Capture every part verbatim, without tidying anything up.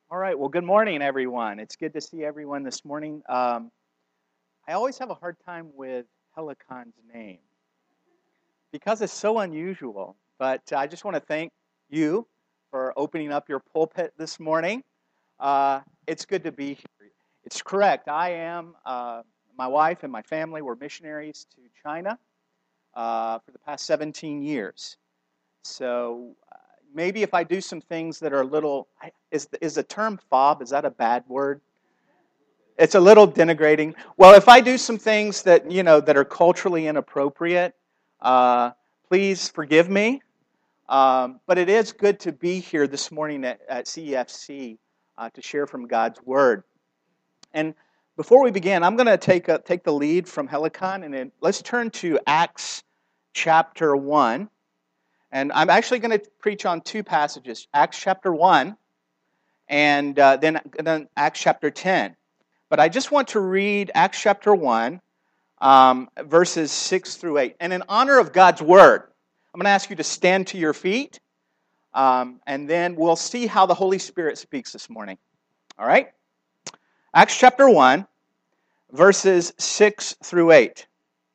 All right. Well, good morning, everyone. It's good to see everyone this morning. Um, I always have a hard time with Helicon's name because it's so unusual. But I just want to thank you for opening up your pulpit this morning. Uh, it's good to be here. It's correct. I am, uh, my wife and my family were missionaries to China uh, for the past seventeen years. So uh, maybe if I do some things that are a little, is, is the term fob, is that a bad word? It's a little denigrating. Well, if I do some things that, you know, that are culturally inappropriate, uh, please forgive me. Um, but it is good to be here this morning at, at C E F C uh, to share from God's Word. And before we begin, I'm going to take a, take the lead from Helicon, and then let's turn to Acts chapter one. And I'm actually going to preach on two passages, Acts chapter one and uh, then, then Acts chapter ten. But I just want to read Acts chapter one, um, verses six through eight. And in honor of God's Word, I'm going to ask you to stand to your feet, um, and then we'll see how the Holy Spirit speaks this morning. All right? Acts chapter one, verses six through eight.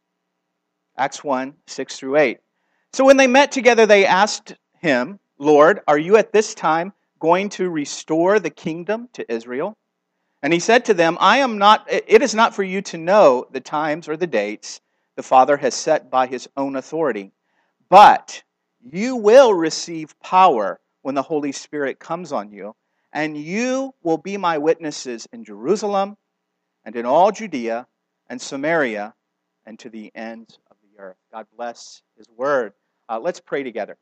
Acts one, six through eight. So when they met together, they asked him, Lord, are you at this time going to restore the kingdom to Israel? And he said to them, I am not, it is not for you to know the times or the dates the Father has set by his own authority, but you will receive power when the Holy Spirit comes on you, and you will be my witnesses in Jerusalem and in all Judea and Samaria and to the ends of the earth. God bless his word. Uh, let's pray together.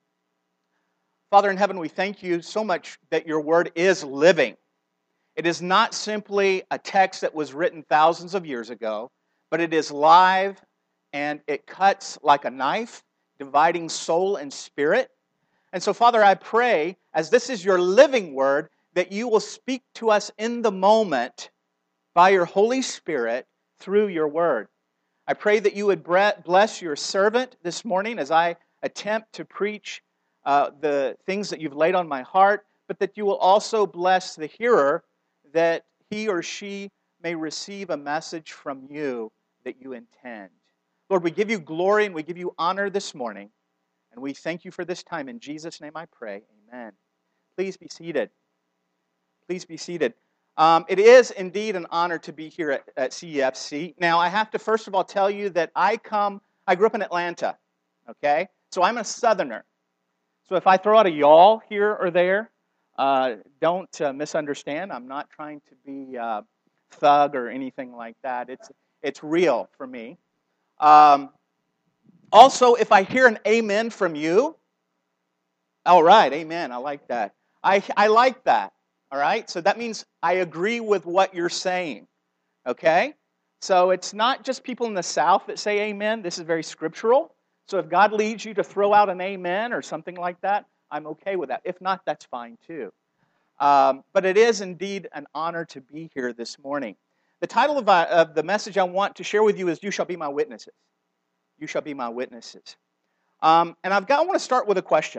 Father in heaven, we thank you so much that your word is living. It is not simply a text that was written thousands of years ago, but it is live and it cuts like a knife, dividing soul and spirit. And so, Father, I pray, as this is your living word, that you will speak to us in the moment by your Holy Spirit through your word. I pray that you would bless your servant this morning as I attempt to preach uh, the things that you've laid on my heart, but that you will also bless the hearer, that he or she may receive a message from you that you intend. Lord, we give you glory and we give you honor this morning, and we thank you for this time. In Jesus' name I pray, amen. Please be seated. Please be seated. Um, it is indeed an honor to be here at, at C E F C. Now, I have to first of all tell you that I come, I grew up in Atlanta, okay? So I'm a Southerner. So if I throw out a y'all here or there, uh, don't uh, misunderstand. I'm not trying to be uh, thug or anything like that. It's, it's real for me. Um, also, if I hear an amen from you, all right, amen, I like that. I, I like that. All right? So that means I agree with what you're saying. Okay? So it's not just people in the South that say amen. This is very scriptural. So if God leads you to throw out an amen or something like that, I'm okay with that. If not, that's fine too. Um, but it is indeed an honor to be here this morning. The title of, uh, of the message I want to share with you is You Shall Be My Witnesses. You shall be my witnesses. Um, and I've got, I want to start with a question.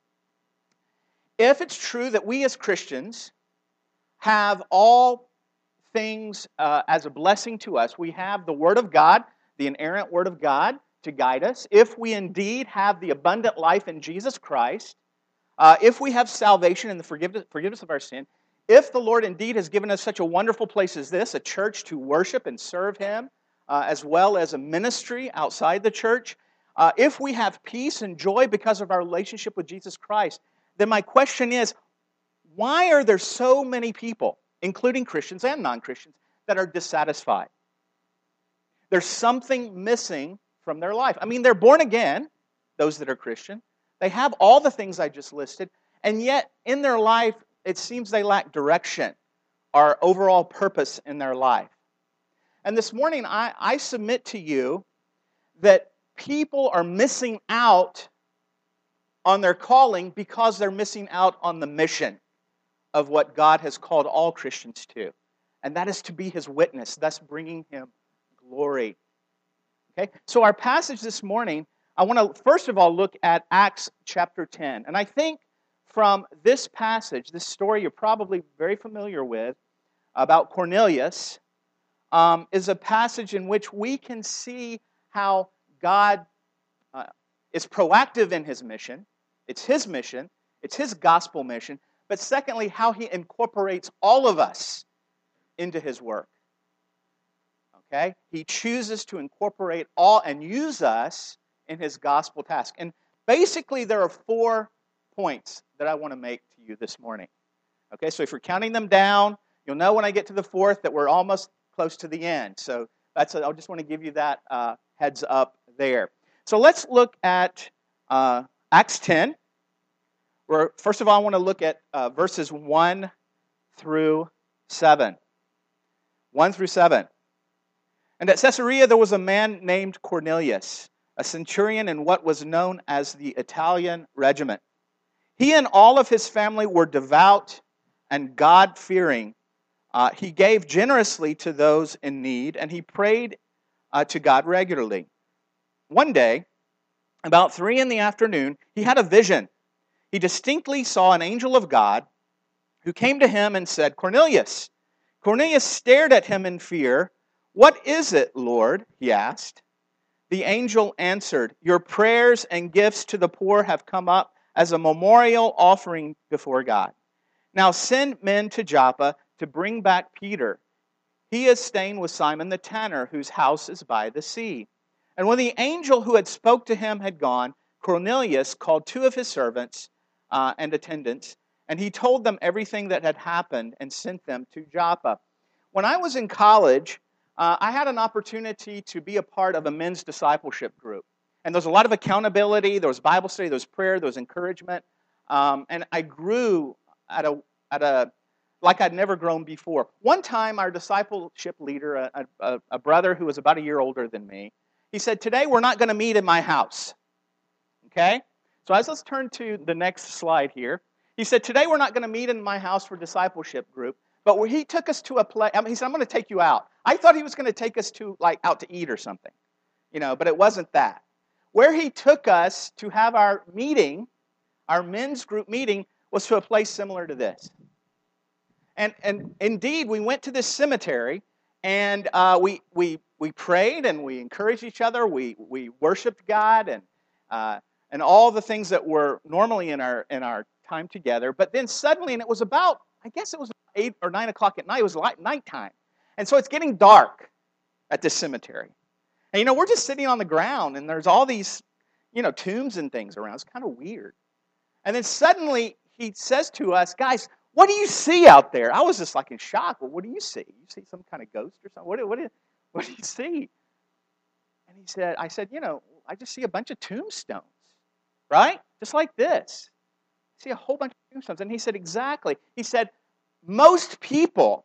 If it's true that we as Christians have all things uh, as a blessing to us, we have the Word of God, the inerrant Word of God, to guide us. If we indeed have the abundant life in Jesus Christ, uh, if we have salvation and the forgiveness, forgiveness of our sin, if the Lord indeed has given us such a wonderful place as this, a church to worship and serve Him, uh, as well as a ministry outside the church, uh, if we have peace and joy because of our relationship with Jesus Christ, then my question is, why are there so many people, including Christians and non-Christians, that are dissatisfied? There's something missing from their life. I mean, they're born again, those that are Christian. They have all the things I just listed, and yet in their life, it seems they lack direction or overall purpose in their life. And this morning, I, I submit to you that people are missing out on their calling because they're missing out on the mission of what God has called all Christians to. And that is to be His witness, thus bringing Him glory. Okay? So our passage this morning, I want to first of all look at Acts chapter ten. And I think from this passage, this story you're probably very familiar with, about Cornelius, um, is a passage in which we can see how God uh, is proactive in His mission. It's His mission. It's His gospel mission. But secondly, how He incorporates all of us into His work. Okay? He chooses to incorporate all and use us in His gospel task. And basically, there are four points that I want to make to you this morning. Okay, so if you're counting them down, you'll know when I get to the fourth that we're almost close to the end. So that's a, I just want to give you that uh, heads up there. So let's look at uh, Acts ten. Where first of all, I want to look at uh, verses one through seven. one through seven. And at Caesarea there was a man named Cornelius, a centurion in what was known as the Italian regiment. He and all of his family were devout and God-fearing. Uh, he gave generously to those in need, and he prayed uh, to God regularly. One day, about three in the afternoon, he had a vision. He distinctly saw an angel of God who came to him and said, "Cornelius." Cornelius stared at him in fear. "What is it, Lord?" he asked. The angel answered, "Your prayers and gifts to the poor have come up as a memorial offering before God. Now send men to Joppa to bring back Peter. He is staying with Simon the tanner, whose house is by the sea." And when the angel who had spoke to him had gone, Cornelius called two of his servants uh, and attendants, and he told them everything that had happened and sent them to Joppa. When I was in college, uh, I had an opportunity to be a part of a men's discipleship group. And there was a lot of accountability, there was Bible study, there was prayer, there was encouragement. Um, and I grew at a, at a, like I'd never grown before. One time, our discipleship leader, a, a, a brother who was about a year older than me, he said, "Today we're not going to meet in my house." Okay? So as let's turn to the next slide here. He said, "Today we're not going to meet in my house for discipleship group." But where he took us to a place, I mean, he said, "I'm going to take you out." I thought he was going to take us to, like, out to eat or something. You know, but it wasn't that. Where he took us to have our meeting, our men's group meeting, was to a place similar to this. And and indeed, we went to this cemetery, and uh, we we we prayed and we encouraged each other. We we worshipped God and uh, and all the things that were normally in our in our time together. But then suddenly, and it was about, I guess it was eight or nine o'clock at night. It was like nighttime, and so it's getting dark at this cemetery. And you know, we're just sitting on the ground, and there's all these, you know, tombs and things around. It's kind of weird. And then suddenly he says to us, "Guys, what do you see out there?" I was just like in shock. "Well, what do you see? You see some kind of ghost or something? What do, what do, what do you see?" And he said, I said, "You know, I just see a bunch of tombstones, right? Just like this. I see a whole bunch of tombstones." And he said, "Exactly." He said, "Most people,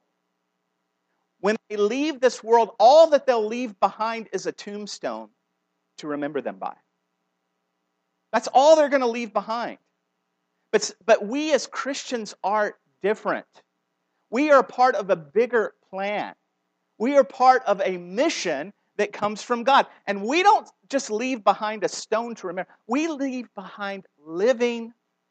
when they leave this world, all that they'll leave behind is a tombstone to remember them by. That's all they're going to leave behind. But, but we as Christians are different. We are part of a bigger plan. We are part of a mission that comes from God. And we don't just leave behind a stone to remember. We leave behind living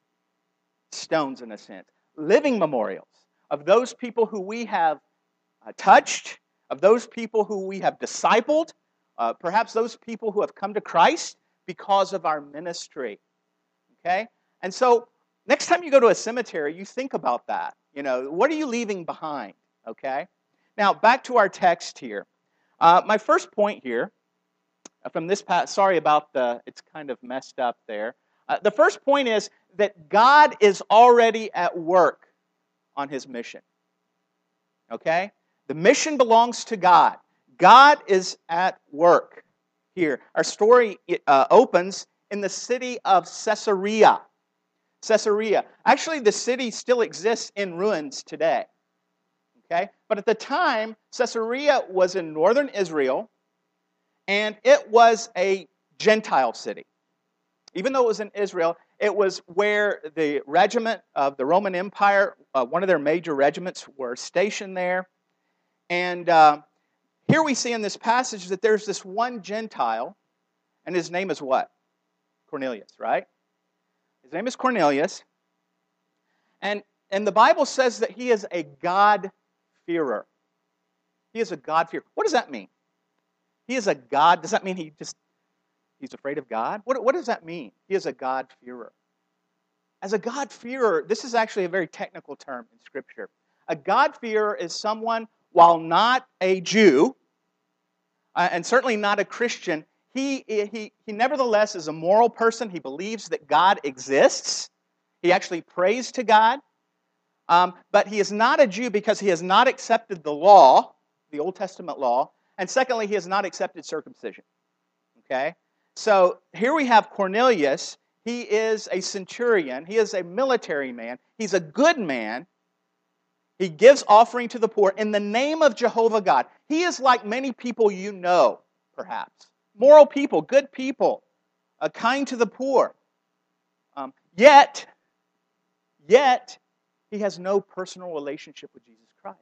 stones, in a sense. Living memorials of those people who we have uh, touched, of those people who we have discipled, uh, perhaps those people who have come to Christ because of our ministry. Okay? And so, next time you go to a cemetery, you think about that. You know, what are you leaving behind? Okay? Now, back to our text here. Uh, my first point here, from this passage, sorry about the, it's kind of messed up there. Uh, the first point is that God is already at work on His mission. Okay? The mission belongs to God. God is at work here. Our story uh, opens in the city of Caesarea. Caesarea. Actually, the city still exists in ruins today. Okay? But at the time, Caesarea was in northern Israel, and it was a Gentile city. Even though it was in Israel, it was where the regiment of the Roman Empire, uh, one of their major regiments, were stationed there. And uh, here we see in this passage that there's this one Gentile, and his name is what? Cornelius, right? His name is Cornelius. And, and the Bible says that he is a God-fearer. He is a God-fearer. What does that mean? He is a God. Does that mean he just he's afraid of God? What, what does that mean? He is a God-fearer. As a God-fearer, this is actually a very technical term in Scripture. A God-fearer is someone, while not a Jew, uh, and certainly not a Christian, he, he, he nevertheless is a moral person. He believes that God exists. He actually prays to God. Um, but he is not a Jew because he has not accepted the law, the Old Testament law, and secondly, he has not accepted circumcision. Okay? So here we have Cornelius. He is a centurion. He is a military man. He's a good man. He gives offering to the poor in the name of Jehovah God. He is like many people you know, perhaps. Moral people, good people, uh, kind to the poor. Um, yet, yet, he has no personal relationship with Jesus Christ.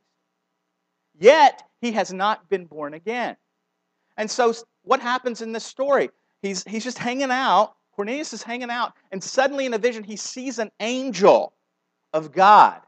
Yet, he has not been born again. And so, what happens in this story? He's, he's just hanging out. Cornelius is hanging out, and suddenly in a vision, he sees an angel of God.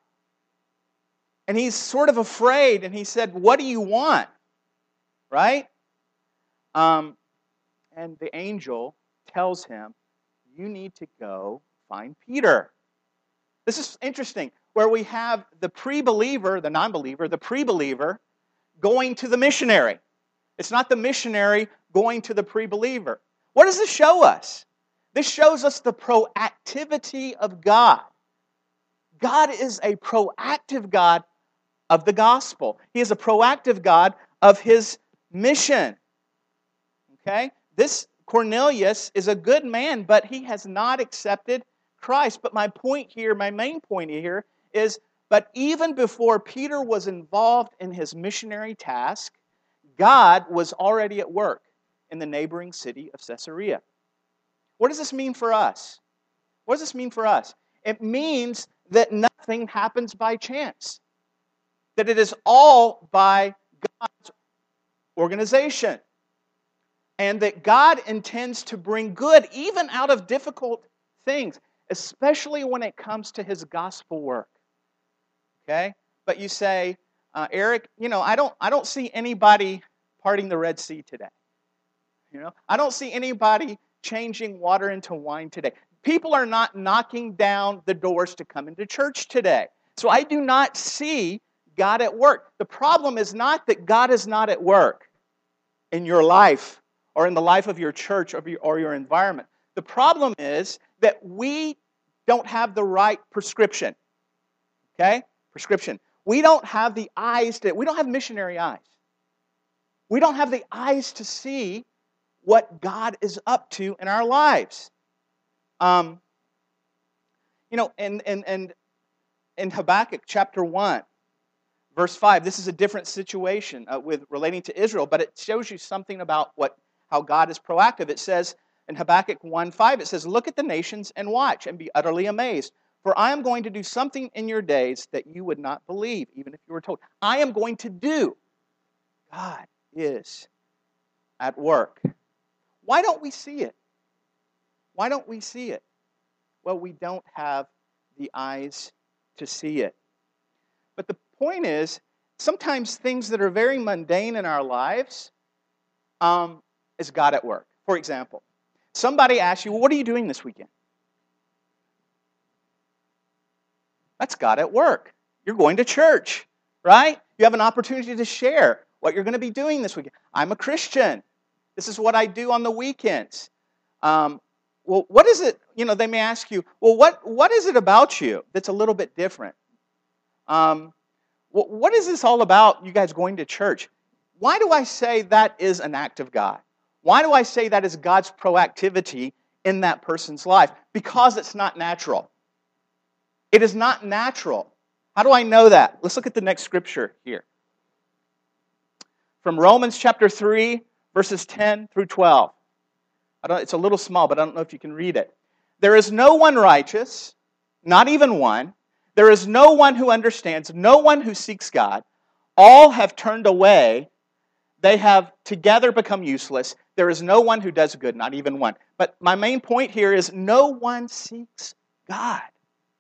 And he's sort of afraid, and he said, "What do you want?" Right? Um, and the angel tells him, "You need to go find Peter." This is interesting, where we have the pre-believer, the non-believer, the pre-believer going to the missionary. It's not the missionary going to the pre-believer. What does this show us? This shows us the proactivity of God. God is a proactive God of the gospel. He is a proactive God of His mission. Okay? This Cornelius is a good man, but he has not accepted Christ. But my point here, my main point here is, but even before Peter was involved in his missionary task, God was already at work in the neighboring city of Caesarea. What does this mean for us? What does this mean for us? It means that nothing happens by chance. That it is all by God's organization. And that God intends to bring good even out of difficult things, especially when it comes to His gospel work. Okay? But you say, uh, Eric, you know, I don't, I don't see anybody parting the Red Sea today. You know, I don't see anybody changing water into wine today. People are not knocking down the doors to come into church today. So I do not see God at work. The problem is not that God is not at work in your life or in the life of your church or your, or your environment. The problem is that we don't have the right prescription. Okay? Prescription. We don't have the eyes to, we don't have missionary eyes. We don't have the eyes to see what God is up to in our lives. Um, you know, and, and, and in Habakkuk chapter one, verse five, this is a different situation uh, with relating to Israel, but it shows you something about what how God is proactive. It says in Habakkuk one five, it says, "Look at the nations and watch and be utterly amazed, for I am going to do something in your days that you would not believe, even if you were told." I am going to do. God is at work. Why don't we see it? Why don't we see it? Well, we don't have the eyes to see it. But the point is, sometimes things that are very mundane in our lives um, is God at work. For example, somebody asks you, "Well, what are you doing this weekend?" That's God at work. You're going to church, right? You have an opportunity to share what you're going to be doing this weekend. I'm a Christian. This is what I do on the weekends. Um, well, what is it? You know, they may ask you, well, what, what is it about you that's a little bit different? Um, well, what is this all about, you guys going to church? Why do I say that is an act of God? Why do I say that is God's proactivity in that person's life? Because it's not natural. It is not natural. How do I know that? Let's look at the next scripture here. From Romans chapter three, verses ten through twelve. I don't, it's a little small, but I don't know if you can read it. "There is no one righteous, not even one. There is no one who understands, no one who seeks God. All have turned away. They have together become useless. There is no one who does good, not even one." But my main point here is no one seeks God.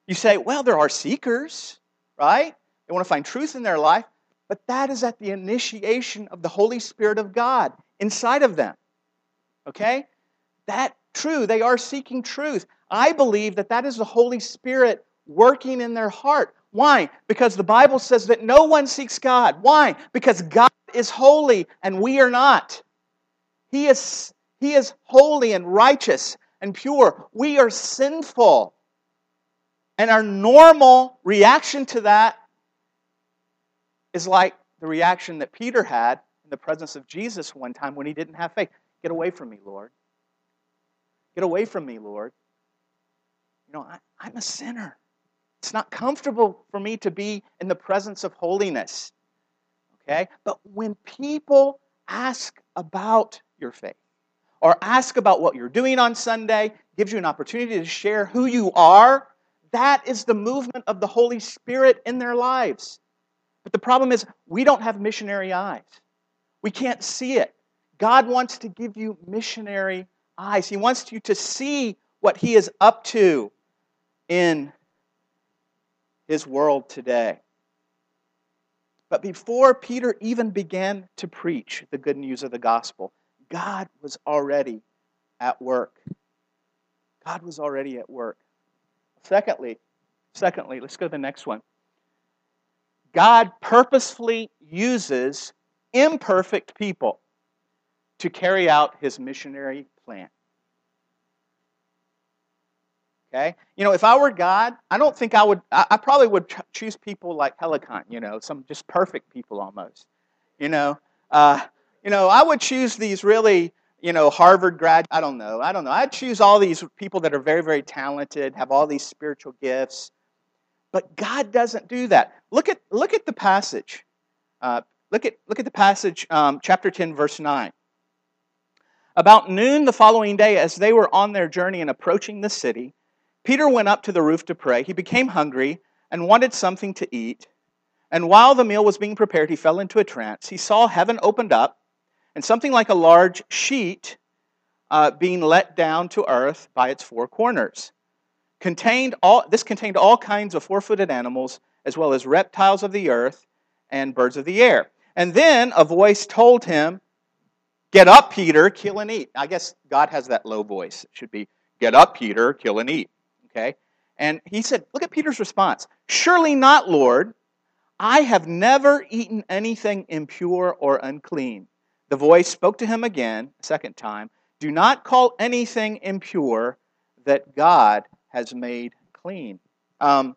You say, well, there are seekers, right? They want to find truth in their life, but that is at the initiation of the Holy Spirit of God inside of them. Okay? That true, they are seeking truth. I believe that that is the Holy Spirit working in their heart. Why? Because the Bible says that no one seeks God. Why? Because God is holy and we are not. He is, He is holy and righteous and pure. We are sinful. And our normal reaction to that is like the reaction that Peter had in the presence of Jesus one time when he didn't have faith. Get away from me, Lord. Get away from me, Lord. You know, I, I'm a sinner. It's not comfortable for me to be in the presence of holiness. Okay? But when people ask about your faith, or ask about what you're doing on Sunday, gives you an opportunity to share who you are, that is the movement of the Holy Spirit in their lives. But the problem is, we don't have missionary eyes. We can't see it. God wants to give you missionary eyes. He wants you to see what He is up to in His world today. But before Peter even began to preach the good news of the gospel, God was already at work. God was already at work. Secondly, secondly, let's go to the next one. God purposefully uses imperfect people to carry out His missionary plan. Okay? You know, if I were God, I don't think I would, I, I probably would ch- choose people like Helicon, you know, some just perfect people almost. You know, uh, you know, I would choose these really, you know, Harvard grad, I don't know, I don't know. I'd choose all these people that are very, very talented, have all these spiritual gifts. But God doesn't do that. Look at, look at the passage. Uh, look at, look at the passage, um, chapter ten, verse nine. About noon the following day, as they were on their journey and approaching the city, Peter went up to the roof to pray. He became hungry and wanted something to eat. And while the meal was being prepared, he fell into a trance. He saw heaven opened up and something like a large sheet uh, being let down to earth by its four corners. Contained all, this contained all kinds of four-footed animals, as well as reptiles of the earth and birds of the air. And then a voice told him, "Get up, Peter, kill and eat." I guess God has that low voice. It should be, "Get up, Peter, kill and eat." Okay? And he said, look at Peter's response. "Surely not, Lord. I have never eaten anything impure or unclean." The voice spoke to him again, a second time. "Do not call anything impure that God has made clean." Um,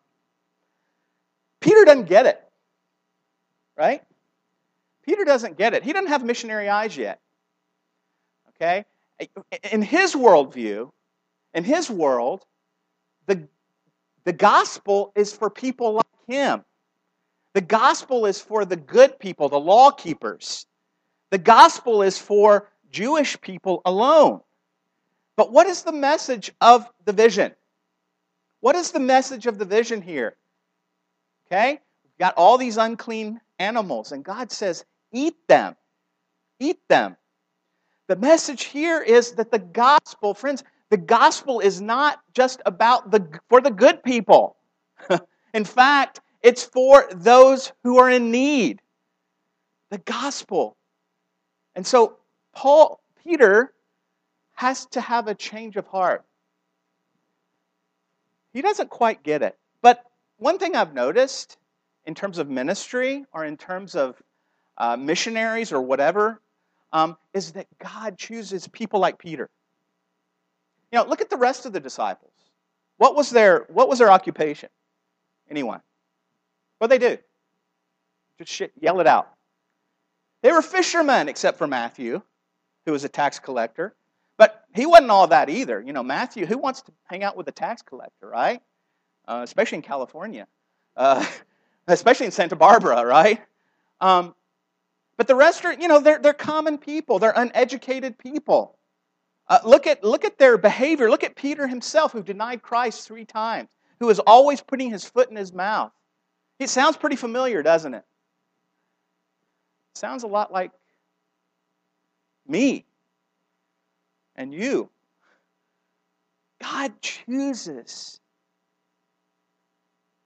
Peter doesn't get it, right? Peter doesn't get it. He doesn't have missionary eyes yet. Okay? In his worldview, in his world, the, the gospel is for people like him. The gospel is for the good people, the law keepers. The gospel is for Jewish people alone. But what is the message of the vision? What is the message of the vision here? Okay? We've got all these unclean animals, and God says, eat them. Eat them. The message here is that the gospel, friends, the gospel is not just about the for the good people. In fact, it's for those who are in need. The gospel. And so Paul, Peter has to have a change of heart. He doesn't quite get it. But one thing I've noticed in terms of ministry or in terms of uh, missionaries or whatever, um, is that God chooses people like Peter. You know, look at the rest of the disciples. What was their What was their occupation? Anyone? What did they do? Just shit, yell it out. They were fishermen, except for Matthew, who was a tax collector. But he wasn't all that either. You know, Matthew, who wants to hang out with a tax collector, right? Uh, especially in California. Uh, especially in Santa Barbara, right? Um, but the rest are, you know, they're, they're common people. They're uneducated people. Uh, look at look at their behavior. Look at Peter himself, who denied Christ three times, who was always putting his foot in his mouth. It sounds pretty familiar, doesn't it? It sounds a lot like me and you. God chooses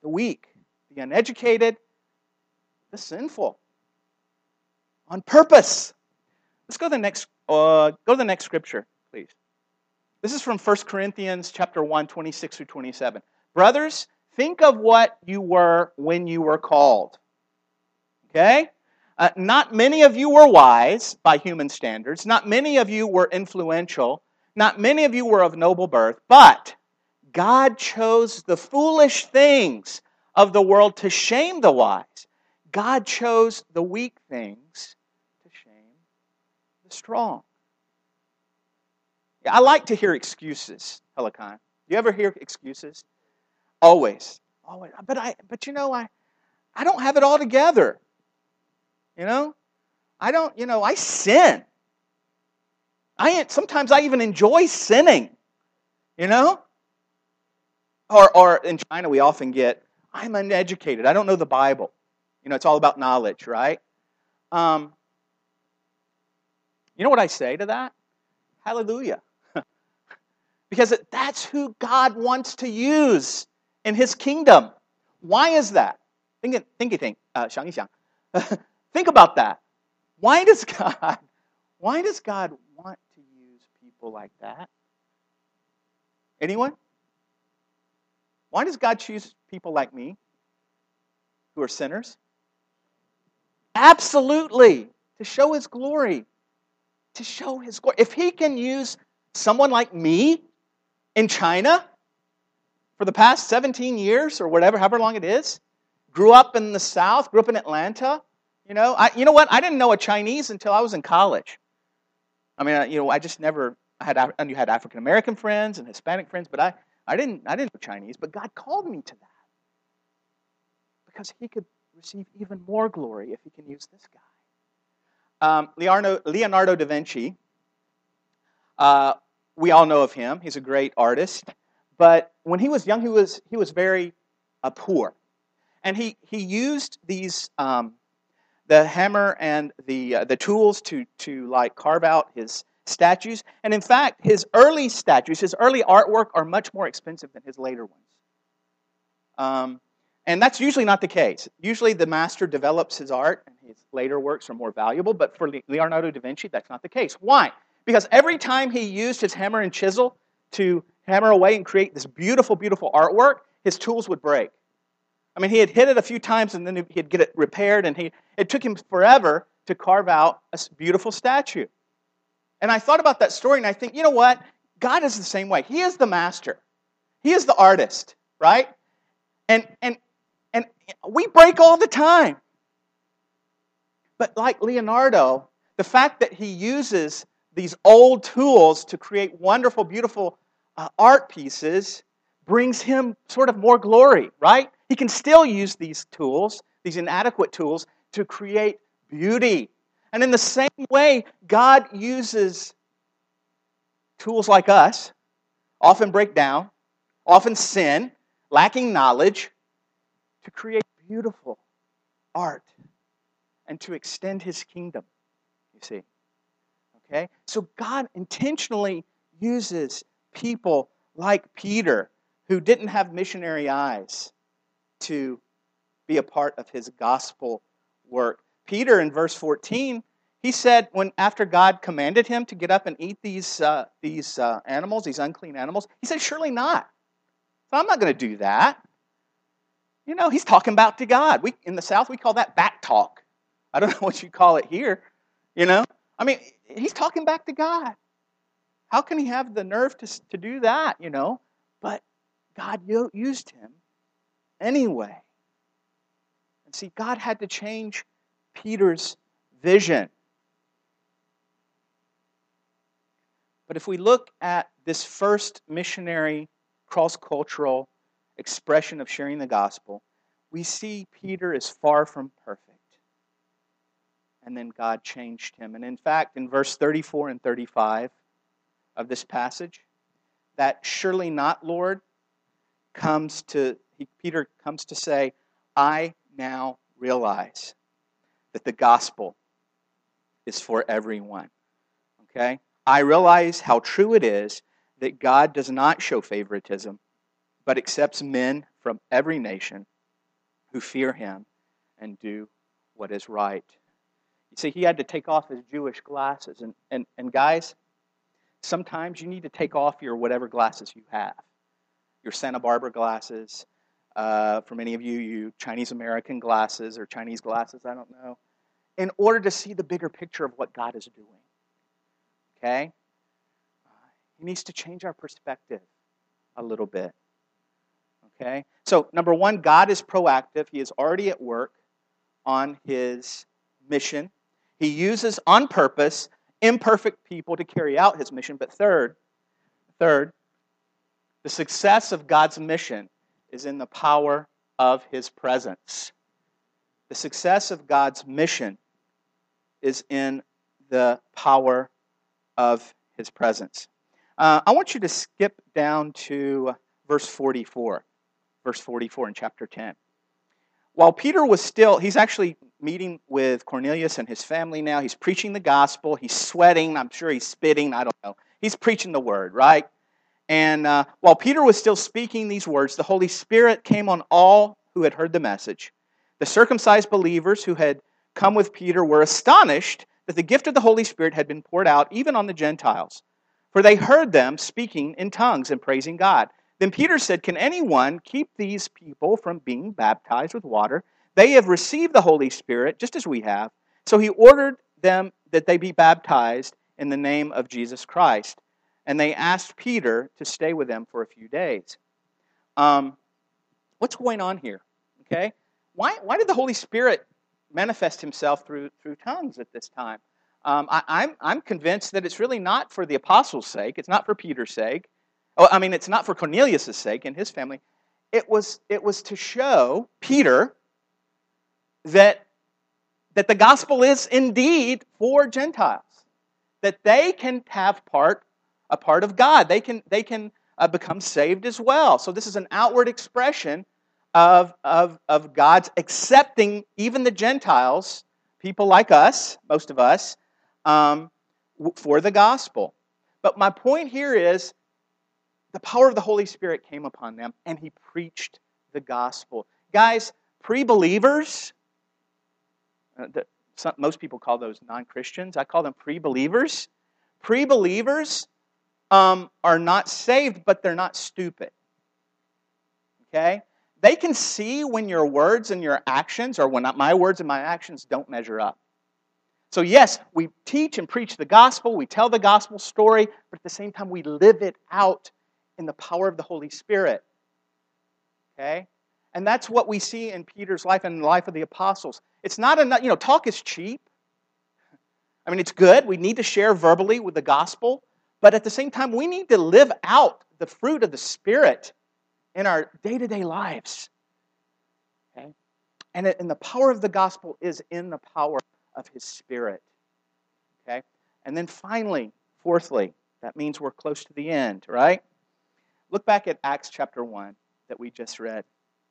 the weak, the uneducated, the sinful. On purpose. Let's go to the next, uh, go to the next scripture, please. This is from First Corinthians chapter one, twenty-six through twenty-seven. Brothers, think of what you were when you were called. Okay? Uh, not many of you were wise by human standards. Not many of you were influential. Not many of you were of noble birth. But God chose the foolish things of the world to shame the wise. God chose the weak things to shame the strong. Yeah, I like to hear excuses, Helicon. Do you ever hear excuses? Always. Always. But I but you know, I I don't have it all together. You know? I don't, you know, I sin. I sometimes I even enjoy sinning. You know? Or or in China we often get, I'm uneducated. I don't know the Bible. You know, it's all about knowledge, right? Um, you know what I say to that? Hallelujah. Because that's who God wants to use in His kingdom. Why is that? Think, think, think. Uh, 想一想. Think about that. Why does God? Why does God want to use people like that? Anyone? Why does God choose people like me, who are sinners? Absolutely, to show His glory. To show His glory. If He can use someone like me in China for the past seventeen years or whatever, however long it is, grew up in the South, grew up in Atlanta, you know, I, you know what? I didn't know a Chinese until I was in college. I mean, you know, I just never, I had, I knew had African American friends and Hispanic friends, but I, I didn't, I didn't know Chinese. But God called me to that because He could receive even more glory if He can use this guy. Um, Leonardo, Leonardo da Vinci. Uh, we all know of him. He's a great artist. But when he was young, he was he was very uh, poor, and he he used these um, the hammer and the uh, the tools to to like carve out his statues. And in fact, his early statues, his early artwork, are much more expensive than his later ones. Um, and that's usually not the case. Usually, the master develops his art, and his later works are more valuable. But for Leonardo da Vinci, that's not the case. Why? Because every time he used his hammer and chisel to hammer away and create this beautiful, beautiful artwork, his tools would break. I mean, he had hit it a few times and then he'd get it repaired, and he it took him forever to carve out a beautiful statue. And I thought about that story, and I think, you know what? God is the same way. He is the master. He is the artist, right? And and and we break all the time. But like Leonardo, the fact that he uses these old tools to create wonderful, beautiful uh, art pieces brings him sort of more glory, right? He can still use these tools, these inadequate tools, to create beauty. And in the same way, God uses tools like us, often break down, often sin, lacking knowledge, to create beautiful art and to extend His kingdom, you see. Okay? So God intentionally uses people like Peter, who didn't have missionary eyes, to be a part of His gospel work. Peter, in verse fourteen, he said, when after God commanded him to get up and eat these uh, these uh, animals, these unclean animals, he said, surely not. So I'm not going to do that. You know, he's talking back to God. We in the South, we call that back talk. I don't know what you call it here. You know? I mean, he's talking back to God. How can he have the nerve to, to do that, you know? But God used him anyway. And see, God had to change Peter's vision. But if we look at this first missionary cross-cultural expression of sharing the gospel, we see Peter is far from perfect. And then God changed him. And in fact, in verse thirty-four and thirty-five of this passage, that surely not, Lord, comes to, he, Peter comes to say, I now realize that the gospel is for everyone. Okay? I realize how true it is that God does not show favoritism, but accepts men from every nation, who fear him and do what is right. You see, he had to take off his Jewish glasses. And, and, and guys, sometimes you need to take off your whatever glasses you have. Your Santa Barbara glasses. Uh, for many of you, you Chinese American glasses or Chinese glasses, I don't know. In order to see the bigger picture of what God is doing. Okay? He needs to change our perspective a little bit. Okay? So, number one, God is proactive. He is already at work on his mission. He uses on purpose imperfect people to carry out his mission. But third, third, the success of God's mission is in the power of his presence. The success of God's mission is in the power of his presence. Uh, I want you to skip down to verse forty-four. Verse forty-four in chapter ten. While Peter was still, he's actually meeting with Cornelius and his family now. He's preaching the gospel. He's sweating. I'm sure he's spitting. I don't know. He's preaching the word, right? And uh, while Peter was still speaking these words, the Holy Spirit came on all who had heard the message. The circumcised believers who had come with Peter were astonished that the gift of the Holy Spirit had been poured out even on the Gentiles. For they heard them speaking in tongues and praising God. Then Peter said, "Can anyone keep these people from being baptized with water? They have received the Holy Spirit, just as we have." So he ordered them that they be baptized in the name of Jesus Christ. And they asked Peter to stay with them for a few days. Um, what's going on here? Okay, why why did the Holy Spirit manifest himself through through tongues at this time? Um, I, I'm I'm convinced that it's really not for the apostles' sake. It's not for Peter's sake. Oh, I mean, it's not for Cornelius' sake and his family. It was it was to show Peter that that the gospel is indeed for Gentiles, that they can have part a part of God. They can they can uh, become saved as well. So this is an outward expression of of of God's accepting even the Gentiles, people like us, most of us, um, for the gospel. But my point here is the power of the Holy Spirit came upon them, and he preached the gospel. Guys, pre-believers, uh, the, some, most people call those non-Christians. I call them pre-believers. Pre-believers um, are not saved, but they're not stupid. Okay? They can see when your words and your actions, or when my words and my actions don't measure up. So yes, we teach and preach the gospel, we tell the gospel story, but at the same time we live it out in the power of the Holy Spirit. Okay? And that's what we see in Peter's life and in the life of the apostles. It's not enough, you know, talk is cheap. I mean, it's good. We need to share verbally with the gospel. But at the same time, we need to live out the fruit of the Spirit in our day-to-day lives. Okay? And, it, and the power of the gospel is in the power of His Spirit. Okay? And then finally, fourthly, that means we're close to the end, right? Look back at Acts chapter one that we just read.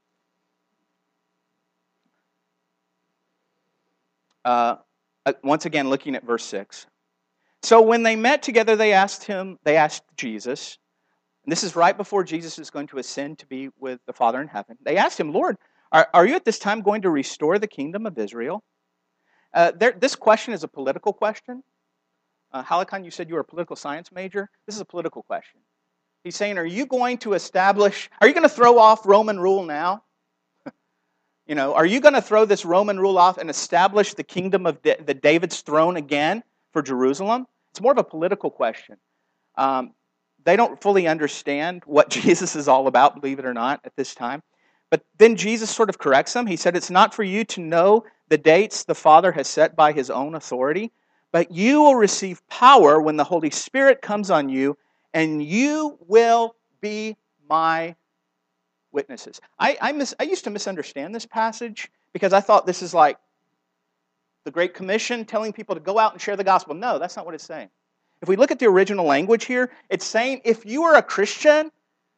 Uh, once again, looking at verse six. So when they met together, they asked him, they asked Jesus, and this is right before Jesus is going to ascend to be with the Father in heaven. They asked him, "Lord, are, are you at this time going to restore the kingdom of Israel?" Uh, there, this question is a political question. Uh, Halakan, you said you were a political science major. This is a political question. He's saying, are you going to establish, are you going to throw off Roman rule now? You know, are you going to throw this Roman rule off and establish the kingdom of da- the David's throne again for Jerusalem? It's more of a political question. Um, they don't fully understand what Jesus is all about, believe it or not, at this time. But then Jesus sort of corrects them. He said, it's not for you to know the dates the Father has set by His own authority, but you will receive power when the Holy Spirit comes on you, and you will be my witnesses. I, I, mis- I used to misunderstand this passage because I thought this is like the Great Commission telling people to go out and share the gospel. No, that's not what it's saying. If we look at the original language here, it's saying if you are a Christian,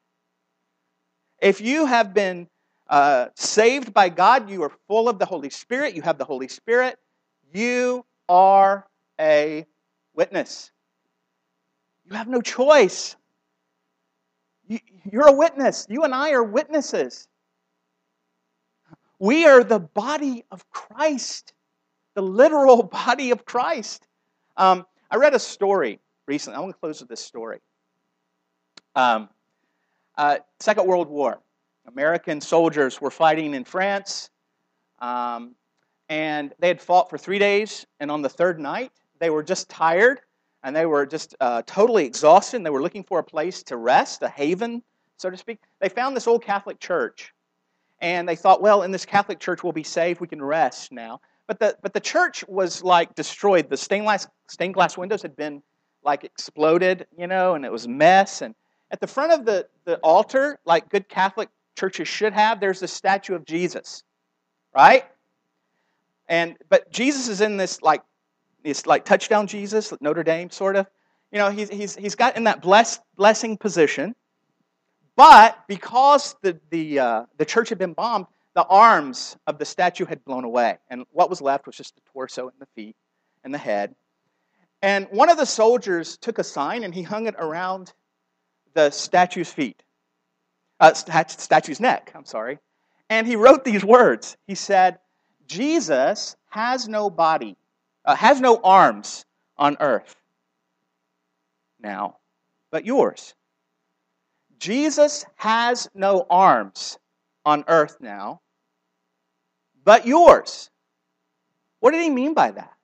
if you have been uh, saved by God, you are full of the Holy Spirit, you have the Holy Spirit, you are a witness. You have no choice. You, you're a witness. You and I are witnesses. We are the body of Christ, the literal body of Christ. Um, I read a story recently. I want to close with this story. Um, uh, Second World War. American soldiers were fighting in France, um, and they had fought for three days, and on the third night, they were just tired, and they were just uh, totally exhausted, and they were looking for a place to rest, a haven, so to speak. They found this old Catholic church, and they thought, well, in this Catholic church we'll be safe, we can rest now. But the but the church was like destroyed. The stained glass, stained glass windows had been like exploded, you know, and it was a mess. And at the front of the, the altar, like good Catholic churches should have, there's a statue of Jesus, right? And but Jesus is in this like this like touchdown Jesus, Notre Dame sort of. You know, he's he's he's got in that blessed blessing position. But because the the uh, the church had been bombed, the arms of the statue had blown away, and what was left was just the torso and the feet and the head. And one of the soldiers took a sign and he hung it around the statue's feet, uh, statue's neck. I'm sorry, and he wrote these words. He said, "Jesus has no body, uh, has no arms on earth now, but yours." Jesus has no arms on earth now, but yours. What did he mean by that?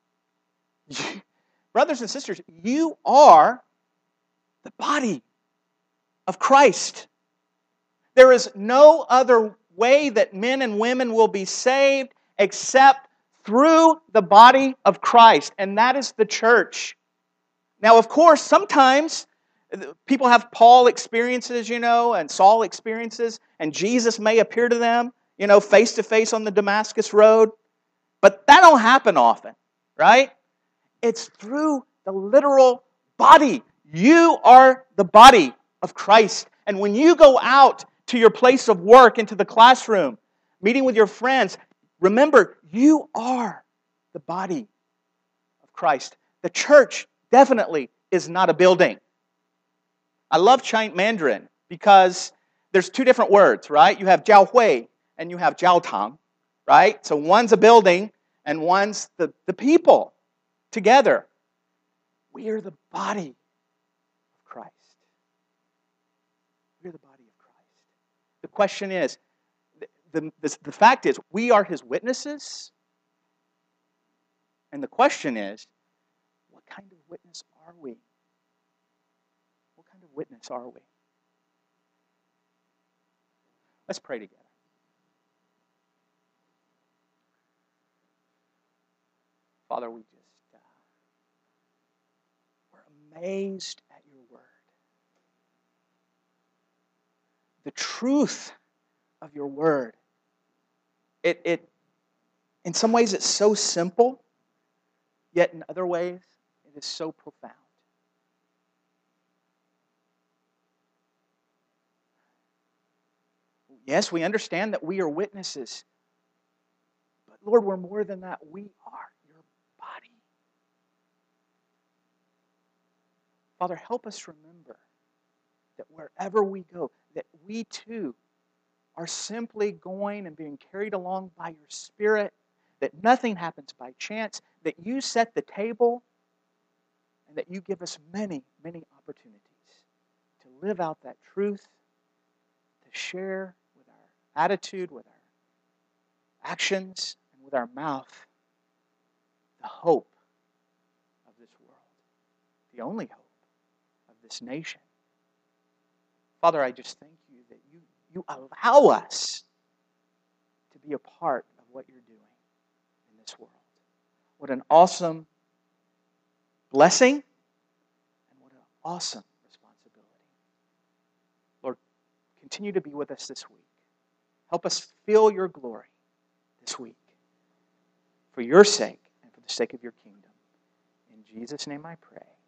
Brothers and sisters, you are the body of Christ. There is no other way that men and women will be saved except through the body of Christ, and that is the church. Now, of course, sometimes people have Paul experiences, you know, and Saul experiences, and Jesus may appear to them, you know, face to face on the Damascus Road. But that don't happen often, right? It's through the literal body. You are the body of Christ. And when you go out to your place of work, into the classroom, meeting with your friends, remember, you are the body of Christ. The church definitely is not a building. I love Chinese Mandarin because there's two different words, right? You have Jiao Hui and you have Jiao Tang, right? So one's a building and one's the, the people together. We are the body of Christ. We are the body of Christ. The question is, the, the, the fact is, we are His witnesses. And the question is, what kind of witness are we? Witness are we? Let's pray together. Father, we just, uh, we're amazed at your word. The truth of your word. It, it, in some ways it's so simple, yet in other ways it is so profound. Yes, we understand that we are witnesses. But Lord, we're more than that. We are your body. Father, help us remember that wherever we go, that we too are simply going and being carried along by your Spirit, that nothing happens by chance, that you set the table, and that you give us many, many opportunities to live out that truth, to share attitude, with our actions, and with our mouth, the hope of this world, the only hope of this nation. Father, I just thank you that you, you allow us to be a part of what you're doing in this world. What an awesome blessing, and what an awesome responsibility. Lord, continue to be with us this week. Help us feel your glory this week for your sake and for the sake of your kingdom. In Jesus' name I pray.